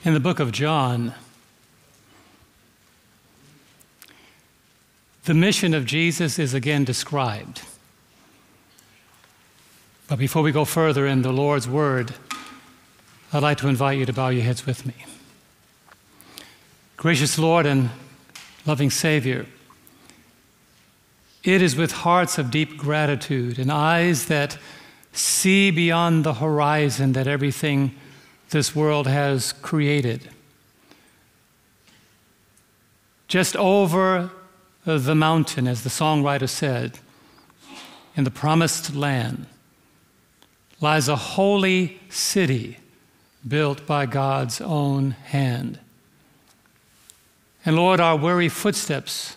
In the book of John, the mission of Jesus is again described. But before we go further in the Lord's Word, I'd like to invite you to bow your heads with me. Gracious Lord and loving Savior, it is with hearts of deep gratitude and eyes that see beyond the horizon that everything this world has created. Just over the mountain, as the songwriter said, in the promised land, lies a holy city built by God's own hand. And Lord, our weary footsteps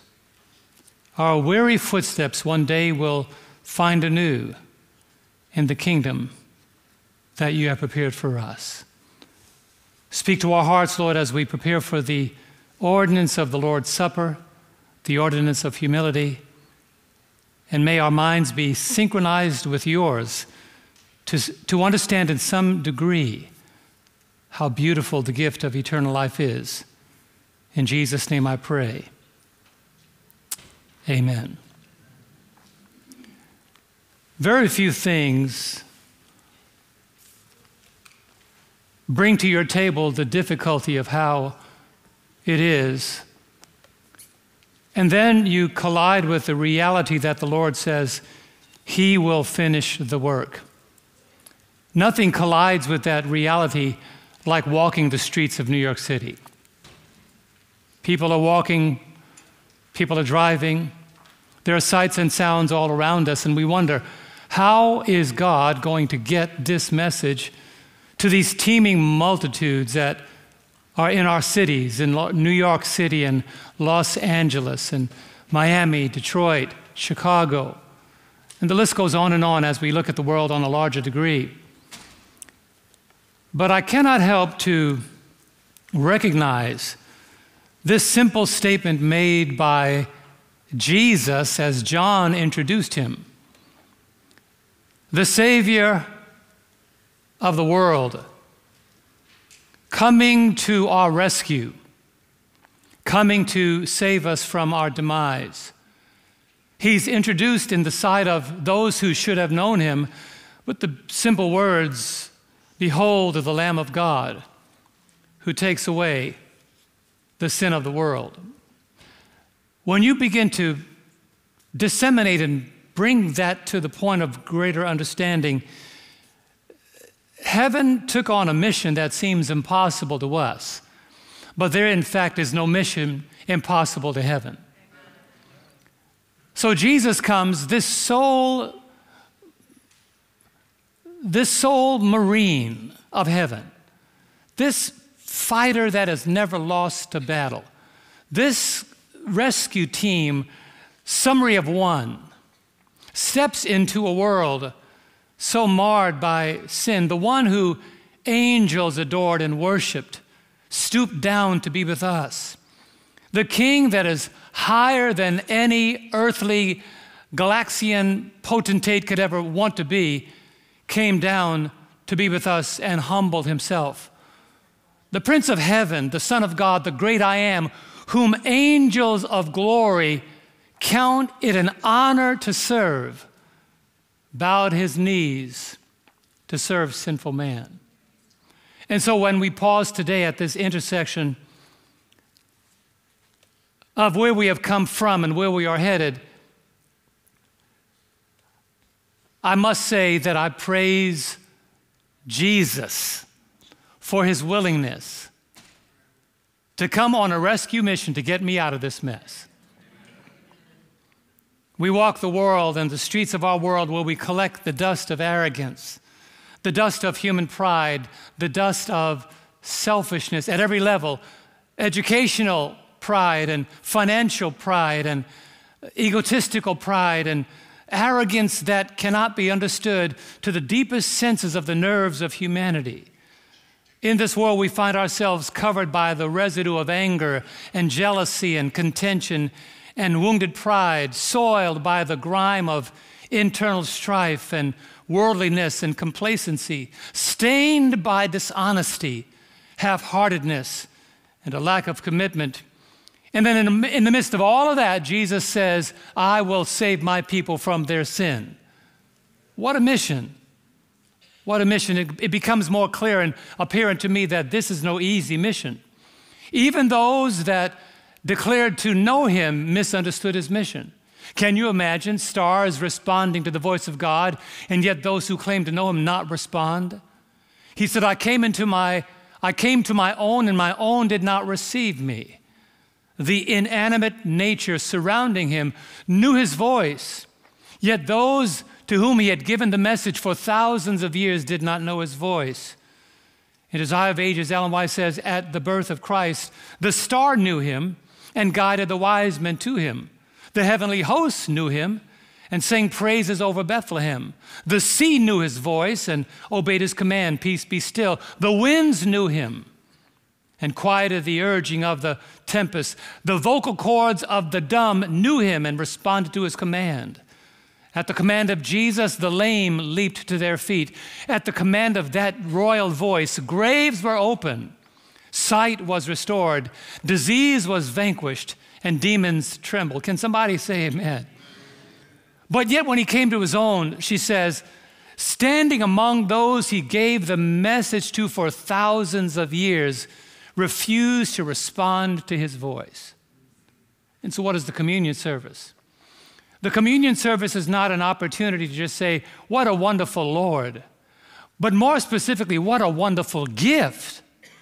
one day will find anew in the kingdom that you have prepared for us. Speak to our hearts, Lord, as we prepare for the ordinance of the Lord's Supper, the ordinance of humility, and may our minds be synchronized with yours to understand in some degree how beautiful the gift of eternal life is. In Jesus' name I pray. Amen. Very few things bring to your table the difficulty of how it is, and then you collide with the reality that the Lord says He will finish the work. Nothing collides with that reality like walking the streets of New York City. People are walking, people are driving, there are sights and sounds all around us, and we wonder, how is God going to get this message to these teeming multitudes that are in our cities, in New York City and Los Angeles and Miami, Detroit, Chicago. And the list goes on and on as we look at the world on a larger degree. But I cannot help to recognize this simple statement made by Jesus as John introduced him. The Savior of the world, coming to our rescue, coming to save us from our demise. He's introduced in the sight of those who should have known him with the simple words, "Behold the Lamb of God, who takes away the sin of the world." When you begin to disseminate and bring that to the point of greater understanding, heaven took on a mission that seems impossible to us, but there in fact is no mission impossible to heaven. So Jesus comes, this soul marine of heaven, this fighter that has never lost a battle, this rescue team, summary of one, steps into a world so marred by sin. The one who angels adored and worshiped stooped down to be with us. The King that is higher than any earthly Galaxian potentate could ever want to be, came down to be with us and humbled himself. The Prince of Heaven, the Son of God, the great I Am, whom angels of glory count it an honor to serve, bowed his knees to serve sinful man. And so when we pause today at this intersection of where we have come from and where we are headed, I must say that I praise Jesus for his willingness to come on a rescue mission to get me out of this mess. We walk the world and the streets of our world where we collect the dust of arrogance, the dust of human pride, the dust of selfishness at every level, educational pride and financial pride and egotistical pride and arrogance that cannot be understood to the deepest senses of the nerves of humanity. In this world, we find ourselves covered by the residue of anger and jealousy and contention and wounded pride, soiled by the grime of internal strife and worldliness and complacency, stained by dishonesty half-heartedness, and a lack of commitment. And then in the midst of all of that, Jesus says, I will save my people from their sin. What a mission. What a mission. It becomes more clear and apparent to me that this is no easy mission. Even those that declared to know him misunderstood his mission. Can you imagine stars responding to the voice of God, and yet those who claim to know him not respond? He said, I came to my own, and my own did not receive me. The inanimate nature surrounding him knew his voice, yet those to whom he had given the message for thousands of years did not know his voice. In Desire of Ages, Ellen White says, at the birth of Christ, the star knew him and guided the wise men to him. The heavenly hosts knew him and sang praises over Bethlehem. The sea knew his voice and obeyed his command, peace be still. The winds knew him and quieted the urging of the tempest. The vocal cords of the dumb knew him and responded to his command. At the command of Jesus, the lame leaped to their feet. At the command of that royal voice, graves were opened, sight was restored, disease was vanquished, and demons trembled. Can somebody say amen? But yet when he came to his own, she says, standing among those he gave the message to for thousands of years, refused to respond to his voice. And so what is the communion service? The communion service is not an opportunity to just say, what a wonderful Lord, but more specifically, what a wonderful gift.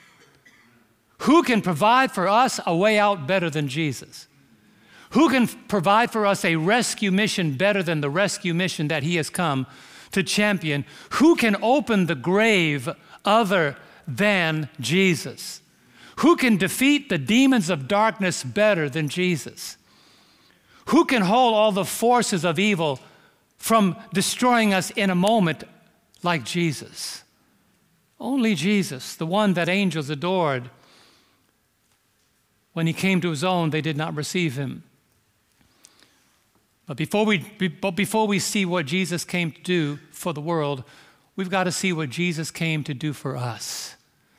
Who can provide for us a way out better than Jesus? Who can provide for us a rescue mission better than the rescue mission that he has come to champion? Who can open the grave other than Jesus? Who can defeat the demons of darkness better than Jesus? Who can hold all the forces of evil from destroying us in a moment like Jesus? Only Jesus, the one that angels adored. When he came to his own, they did not receive him. But before we see what Jesus came to do for the world, we've got to see what Jesus came to do for us.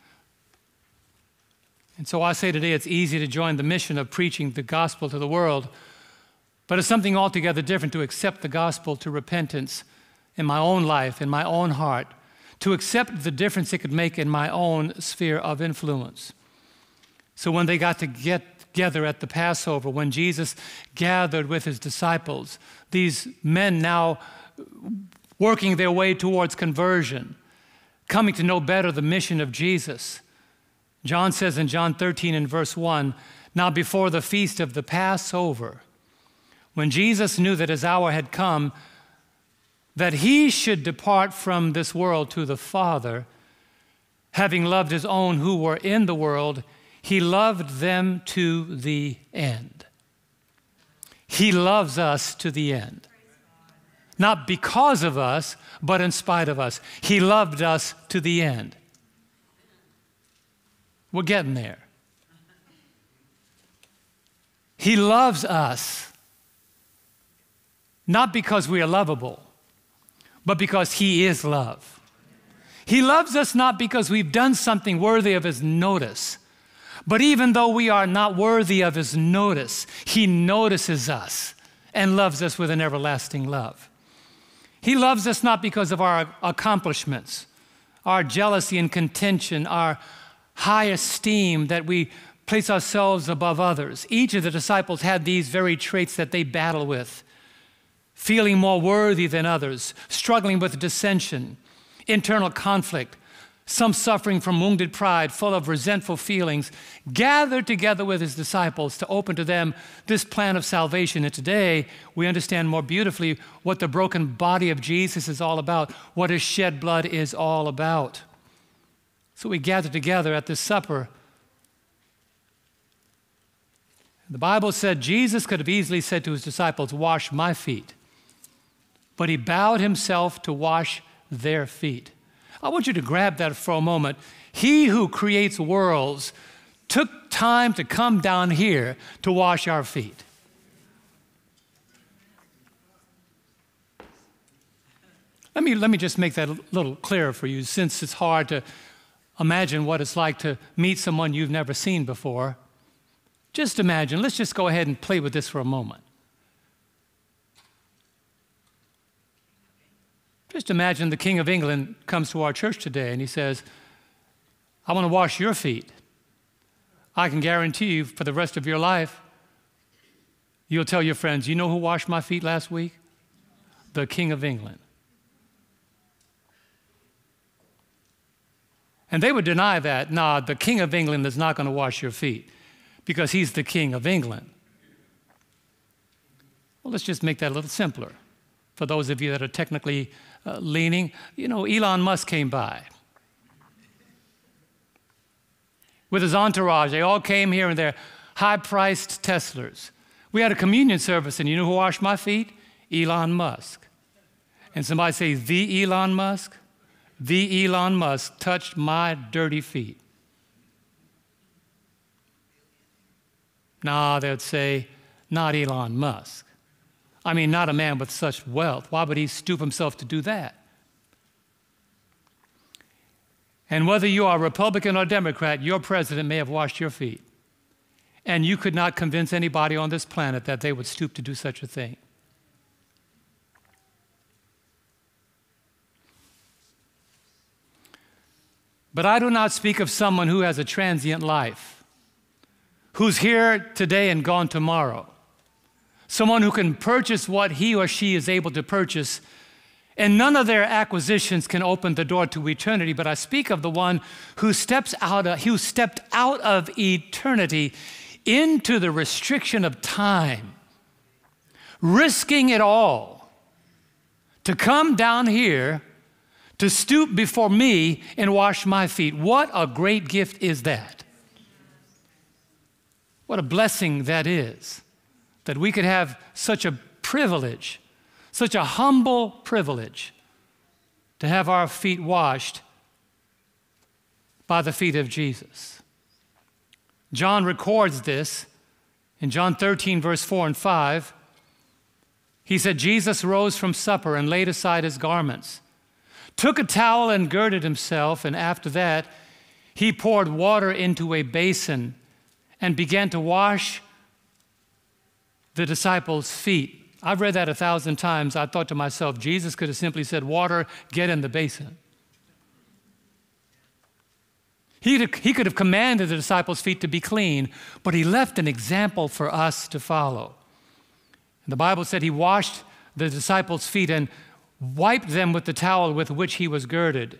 And so I say today it's easy to join the mission of preaching the gospel to the world, but it's something altogether different to accept the gospel to repentance in my own life, in my own heart, to accept the difference it could make in my own sphere of influence. So when they got together at the Passover, when Jesus gathered with his disciples, these men now working their way towards conversion, coming to know better the mission of Jesus. John says in John 13 and verse 1, now before the feast of the Passover, when Jesus knew that his hour had come, that he should depart from this world to the Father, having loved his own who were in the world, he loved them to the end. He loves us to the end. Not because of us, but in spite of us. He loved us to the end. We're getting there. He loves us, not because we are lovable, but because he is love. He loves us not because we've done something worthy of his notice, but even though we are not worthy of his notice, he notices us and loves us with an everlasting love. He loves us not because of our accomplishments, our jealousy and contention, our high esteem that we place ourselves above others. Each of the disciples had these very traits that they battle with. Feeling more worthy than others, struggling with dissension, internal conflict, some suffering from wounded pride, full of resentful feelings, gathered together with his disciples to open to them this plan of salvation. And today, we understand more beautifully what the broken body of Jesus is all about, what his shed blood is all about. So we gather together at this supper. The Bible said Jesus could have easily said to his disciples, wash my feet. But he bowed himself to wash their feet. I want you to grab that for a moment. He who creates worlds took time to come down here to wash our feet. Let me just make that a little clearer for you, since it's hard to imagine what it's like to meet someone you've never seen before. Just imagine. Let's just go ahead and play with this for a moment. Just imagine the King of England comes to our church today and he says, I want to wash your feet. I can guarantee you for the rest of your life, you'll tell your friends, you know who washed my feet last week? The King of England. And they would deny that. Nah, the King of England is not going to wash your feet because he's the King of England. Well, let's just make that a little simpler. For those of you that are technically leaning, you know, Elon Musk came by with his entourage. They all came here in their high-priced Teslas. We had a communion service, and you know who washed my feet? Elon Musk. And somebody say, the Elon Musk? The Elon Musk touched my dirty feet. Nah, they'd say, not Elon Musk. I mean, not a man with such wealth. Why would he stoop himself to do that? And whether you are Republican or Democrat, your president may have washed your feet. And you could not convince anybody on this planet that they would stoop to do such a thing. But I do not speak of someone who has a transient life, who's here today and gone tomorrow. Someone who can purchase what he or she is able to purchase, and none of their acquisitions can open the door to eternity. But I speak of the one who stepped out of eternity into the restriction of time, risking it all to come down here to stoop before me and wash my feet. What a great gift is that. What a blessing that is, that we could have such a privilege, such a humble privilege, to have our feet washed by the feet of Jesus. John records this in John 13, verse 4 and 5. He said, Jesus rose from supper and laid aside his garments, took a towel and girded himself, and after that, he poured water into a basin and began to wash the disciples' feet. I've read that 1,000 times. I thought to myself, Jesus could have simply said, water, get in the basin. He could have commanded the disciples' feet to be clean, but he left an example for us to follow. And the Bible said he washed the disciples' feet and wiped them with the towel with which he was girded.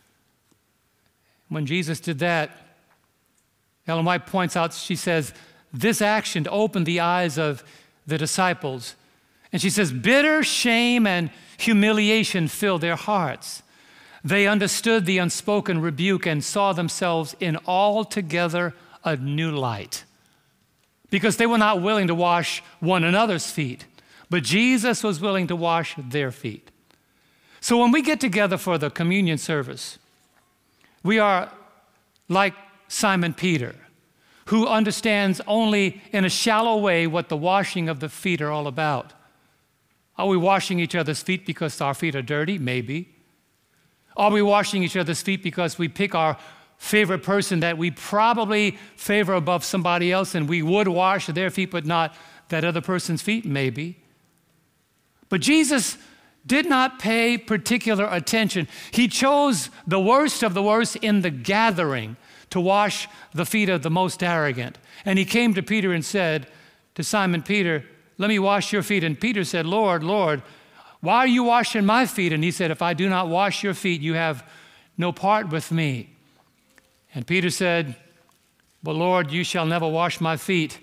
When Jesus did that, Ellen White points out, she says, this action opened the eyes of the disciples. And she says, bitter shame and humiliation filled their hearts. They understood the unspoken rebuke and saw themselves in altogether a new light, because they were not willing to wash one another's feet, but Jesus was willing to wash their feet. So when we get together for the communion service, we are like Simon Peter, who understands only in a shallow way what the washing of the feet are all about. Are we washing each other's feet because our feet are dirty? Maybe. Are we washing each other's feet because we pick our favorite person that we probably favor above somebody else, and we would wash their feet but not that other person's feet? Maybe. But Jesus did not pay particular attention. He chose the worst of the worst in the gathering to wash the feet of the most arrogant. And he came to Peter and said to Simon Peter, let me wash your feet. And Peter said, Lord, Lord, why are you washing my feet? And he said, if I do not wash your feet, you have no part with me. And Peter said, but Lord, you shall never wash my feet.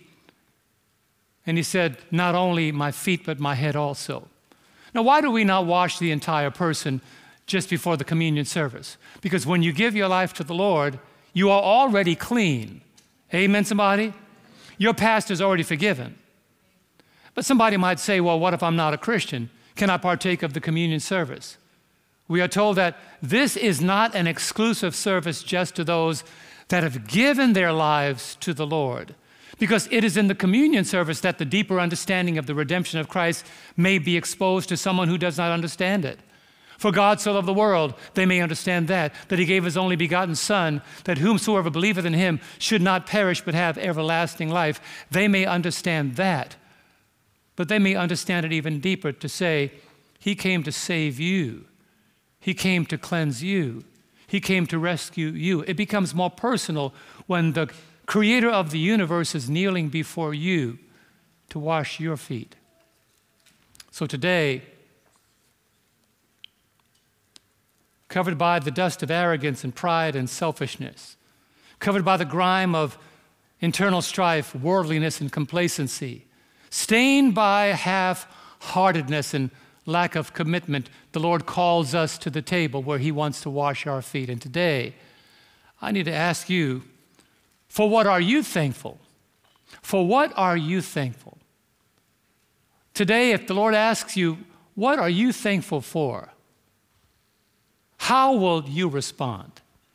And he said, not only my feet, but my head also. Now, why do we not wash the entire person just before the communion service? Because when you give your life to the Lord, you are already clean. Amen, somebody? Your past is already forgiven. But somebody might say, well, what if I'm not a Christian? Can I partake of the communion service? We are told that this is not an exclusive service just to those that have given their lives to the Lord, because it is in the communion service that the deeper understanding of the redemption of Christ may be exposed to someone who does not understand it. For God so loved the world, they may understand that he gave his only begotten Son, that whomsoever believeth in him should not perish but have everlasting life. They may understand that. But they may understand it even deeper to say, he came to save you. He came to cleanse you. He came to rescue you. It becomes more personal when the creator of the universe is kneeling before you to wash your feet. So today, covered by the dust of arrogance and pride and selfishness, covered by the grime of internal strife, worldliness, and complacency, stained by half-heartedness and lack of commitment, the Lord calls us to the table where he wants to wash our feet. And today, I need to ask you, for what are you thankful? For what are you thankful? Today, if the Lord asks you, what are you thankful for? How will you respond?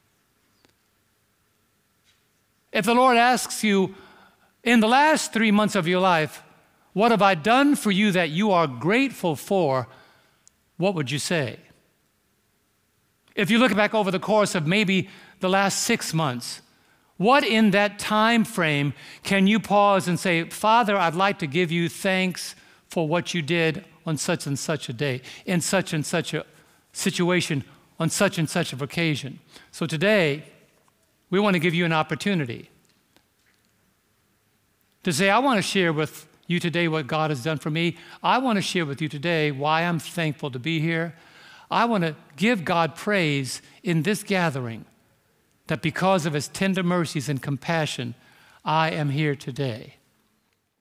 If the Lord asks you, in the last 3 months of your life, what have I done for you that you are grateful for? What would you say? If you look back over the course of maybe the last 6 months, what in that time frame can you pause and say, Father, I'd like to give you thanks for what you did on such and such a day, in such and such a situation, on such and such an occasion. So today, we want to give you an opportunity to say, I want to share with you today what God has done for me. I want to share with you today why I'm thankful to be here. I want to give God praise in this gathering that because of his tender mercies and compassion, I am here today.